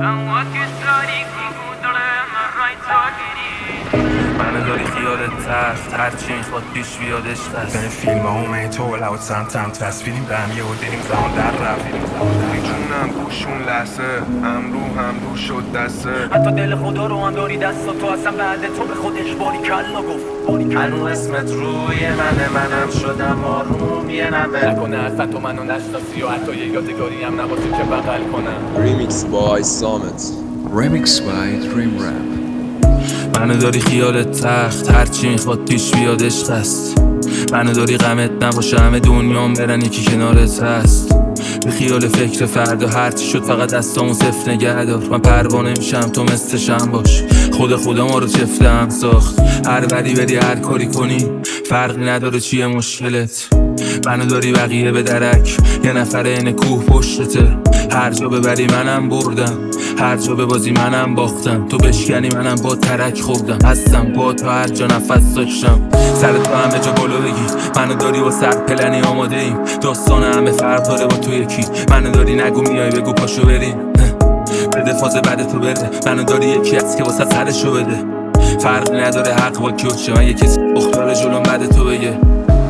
منو داری خیالت تخت هرچی میخواد پیش بیاد عشق است. این فیلم ها اومه تو لوت سمتم تصویریم بهم یه و دیریم زمان در رفت میجونم پوشون لحظه هم رو شد دسته. حتی دل خدا رو هم داری دستا تو اصلا بعد تو به خودش باری کلا گفت هنو اسمت روی منم شدم آروم یه نبه نکنه اصلا تو منو نشناسی و حتی یه یادگاری هم نباشه که بغل کنم. Remix by Summit. Remix by Dream Rap. منو داری خیالت تخت هرچی میخواد پیش بیاد عشق است. منو داری غمت نباشه همه دنیام برن یکی کنارت هست. به خیال فکر فردا هرچی شد فقط دستامو صفر نگه دار. من پروانه میشم تو مثل شم باش. خدا ما رو چفته هم ساخت. هر بری هر کاری کنی فرقی نداره چیه مشکلت. منو داری بقیه به درک یه نفر این کوه پشتته. هر جا ببری منم بردم هر جا ببازی منم باختم. تو بشکنی منم با ترک خوردم هستم با تو هر جا نفس داشتم. سر تو همه جا بالا بگی منو داری با سر پلنی آماده ایم. داستان همه فرق داره با تو یکی. منو داری نگو میای بگو پاشو بریم بده فاز بعد تو بره. منو داری یکی هست که واسه سرشو بده. فرقی نداره حق با کیو چه. من یه کسی اختاره جلوم بعد تو بگه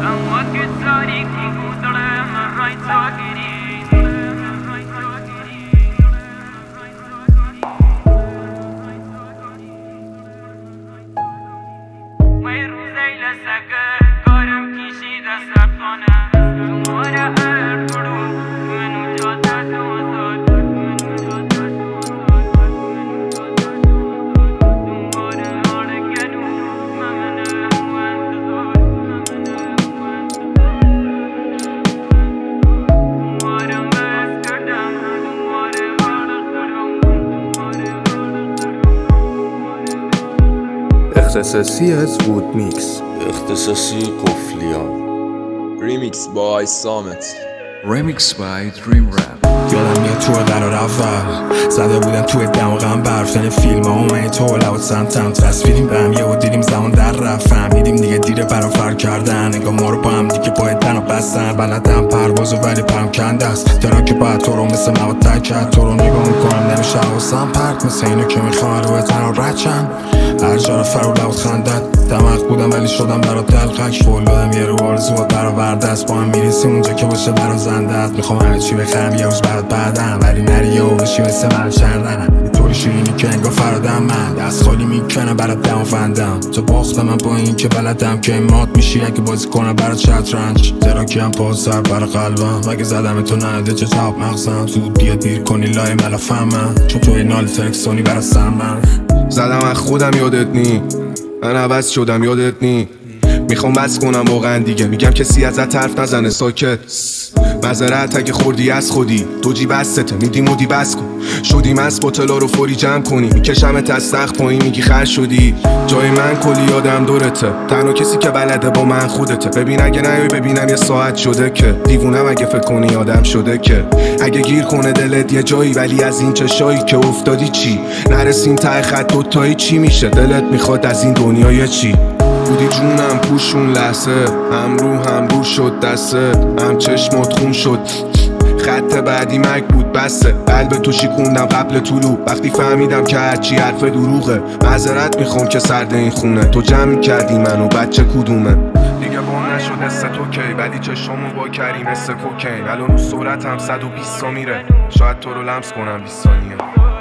اختصاصی از وود میکس. اختصاصی قفلیان. Remix by Summit. Remix by Dream Rap. یادم میاد تو قرار اول زده بودم توی دماغم برف. این فیلم ها اومه تو لوت سمتم تصویریم بهم یه و دیریم زمان در رفت. فهمیدیم دیگه دیره فرافر کردن. انگار ما رو با هم دیگه باید تن و بستن. بلدم پروازو ولی پرم کنده است. ترا که باید تو رو مثل مواد تک کرد. تو رو نگاه میکنم نمیشه حواسم پرت مثل اینو که میخوام روی تن رو رچم. هر جا رو فرو لوت خندد دماغ بودم ولی شدم برا دلقک. فولادم یه رو آرزو برآورده است. با هم میریسیم اونجا که باشه برازنده است. میخوام همه چی بخرم یه روز برات بعدم ولی نری و بشی مثل من چردنم. یه طوری شیرینی که انگار فرادم من دست خالی میکنم برات دم و فندم. تو باختم من با این که بلدم که مات میشی اگه بازی کنم برات شطرنج. تراکی هم پاس سر بر قلبم مگه زدم تو نده چه تاب مغزم. زود بیا دیر کنی لای ملافم من چون توی نال ترکسونی برا سر من. زدم از خودم یادت نی من عوض شدم یادت نی. میخوام بس کنم واقعا دیگه میگم کسی ازت حرف نزنه ساکت. معذرت اگه خوردی از خودی تو جیب بستته میدی مودی بس کن. شدی مست با طلا رو فوری جمع کنی میکشمت از تخت پایین میگی خر شدی. جای من کلی یادم دورته تنها کسی که بلده با من خودته. ببین اگه نیای ببینم یه ساعت شده که دیوونم اگه فکر کنی آدم شده که اگه گیر کنه دلت یه جایی ولی از این چشایی که افتادی چی نرسیم ته خط دوتایی چی میشه. دلت میخواد از این دنیای چی بودی جونم پوشون لحظه هم رو شد دسته هم چشمات خون شد. خط بعدی مک بود بسته قلب تو شیکوندم قبل طلوع. وقتی فهمیدم که هرچی حرف دروغه معذرت میخوام که سرد این خونه. تو جمع کردی منو بچه کدومه دیگه بام نشد مثل تو کی ولی چشمو با کری مثل کوکین. الان رو صورتم 120 تا میره شاید تو رو لمس کنم 20 ثانیه.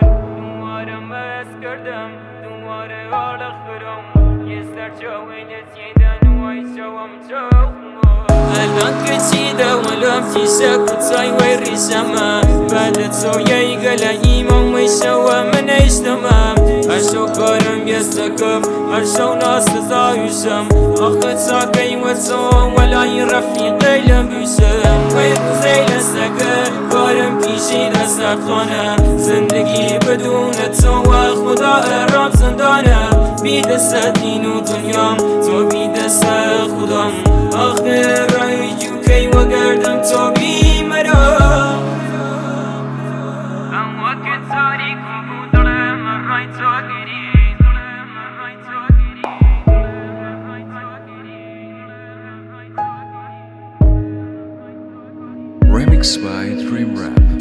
الان کشیده ولم تیشه کتای وی ریشمه بعد تو یه گله ایمان میشه و من اشتمم. هر شو کارم یه سکف هر شو ناس زایشم. آخه تا قیمتم ولا این رفیقی لبیشم. وی روزی لسکر کارم پیشی دست خانه. زندگی بدون تو و خدا ارام زندانه. بی دست دین و دنیام تو بی دست خودم. آخر رای جو کی و گردم تو بی مرا. اما که تاریک بودم رای تو گیری. Remix by Dream Rap.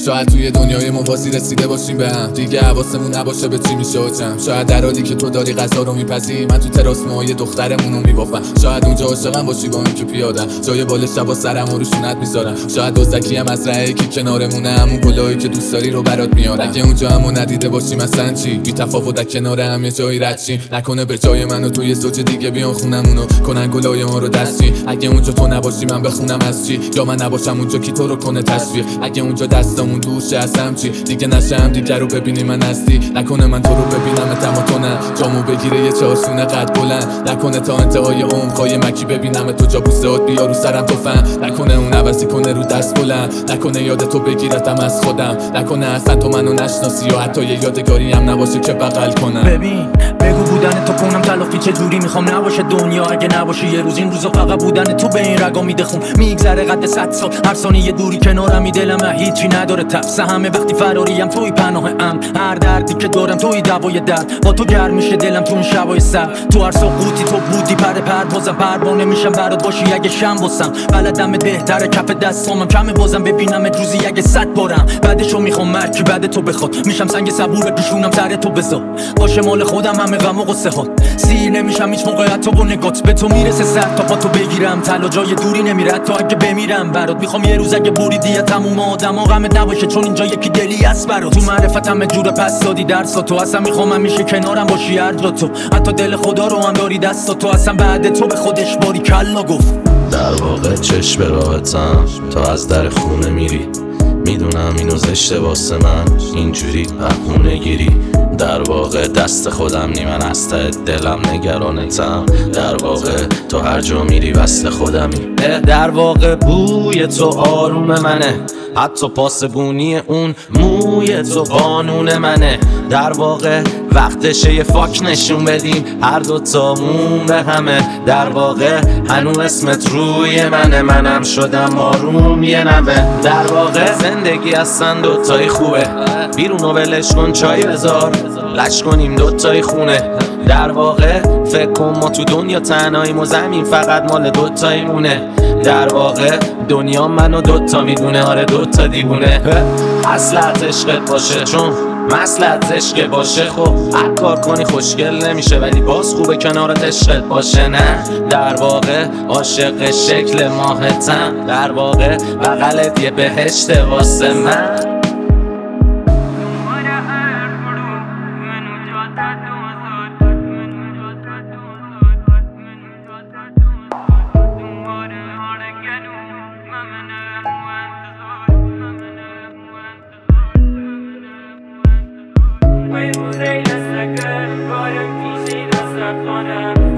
شاید توی دنیای موازی رسیده باشیم به هم، دیگه حواسمون نباشه به چی میشه و چم. شاید در حالی که تو داری غذا رو میپزی، من تو تراس موهای دخترمونو میبافم. شاید اونجا عاشقم باشی با این که پیادم، جای بال شبا سرم و روشونت میذارم. شاید دوزکی هم از رهی که کنارمونه، همون گلایی که دوست داری رو برات میارم. اگه اونجا همو ندیده باشی مثلا چی، بی تفاوت در کنار هم یه جایی رد شیم. نکنه به جای منو تو یه زوج دیگه بیان خونمونو کنن گلای ما رو دستی. اگه اونجا تو نباشی من بخونم از چی، یا من نباشم اونجا کی تو رو کنه تشویق. اگه اونجا دستامون دوشه هستم چی، دیگه نشم دیگه رو ببینی من هستی. نکنه من تو رو ببینم تما تو نه، جامو بگیره یه چاشونه قد بلند. نکنه تا انتهای عمقای مکی ببینم تو جا بوسهات بیا رو سرم تو فن. نکنه اون عوضی کنه رو دست بلند، نکنه یاد تو بگیرتم از خودم. نکنه اصلا تو منو نشناسی یا حتی یه یادگاری هم نباشه که بغل کنم. ببین بگو بودن تو کنم تلافی چه جوری میخوام نباشه دنیا اگه نباشه یه روز. این روزا فقط بودن تو به این رگا میده خون، میگذره قد 100 سال هر ثانیه دوری کنارم دلم هیچی نداره تفسه. همه وقتی فراریم توی پناه ام، هر دردی که دارم توی دوای درد. با تو گرم میشه دلم تو اون شبای سرد، تو هر سقوطی تو بودی پر پروازم. پروانه میشم برات باشی اگه شم واسم، بلدم بهتره کف دستامم کمه بازم ببینم روزی اگه 100 بارم. بعدشو میخوام مرکی بعد تو بخواد، میشم سنگ صبور پیشونم سر تو بذار. باشه مال خودم همه غم و قصه ها، سیر نمیشم هیچ موقع تو با نگات. به تو میرسه سر تا پا تو بگیرم، تلا جای دوری نمیره تا اگه بمیرم برات. میخوام یه روز اگه بریدی تموم آدما غمت نباشه، چون اینجا یکی دلی هست برات. تو معرفتم جور پس دادی درس تو، اصلا میخوام همیشه کنارم باشی هر جا تو. حتی دل خدا رو هم داری دست تو، اصلا بعد تو به خودش باری کلا گفت. در واقع چشم به راحتم تا از در خونه میری، میدونم اینو زشته واسه من اینجوری بهونه گیری. در واقع دست خودم نی، من از ته دلم نگرانتم. در واقع تو هر جا میری وصل خودمی. در واقع بوی تو آروم منه، حتی پاسبونی اون موی تو قانون منه. در واقع وقتشه یه فاک نشون بدیم هر دوتامون به همه. در واقع هنوز اسمت روی منه، منم شدم آروم یه نمه. در واقع زندگی هستن دوتایی خوبه، بیرونو ولش کن چای بذار لش کنیم دوتایی خونه. در واقع فکر کن ما تو دنیا تنهاییم و زمین فقط مال دوتایی مونه. در واقع دنیا منو دوتا میدونه، آره دوتا دیوونه. اصلت عشقت باشه چون مسلت عشق باشه، خب هر کار کنی خوشگل نمیشه ولی باز خوبه کنارت عشقت باشه. نه در واقع عاشق شکل ماهتم، در واقع بغلت یه بهشت واسه من. Wait, will they let us go? But if you see that's not gonna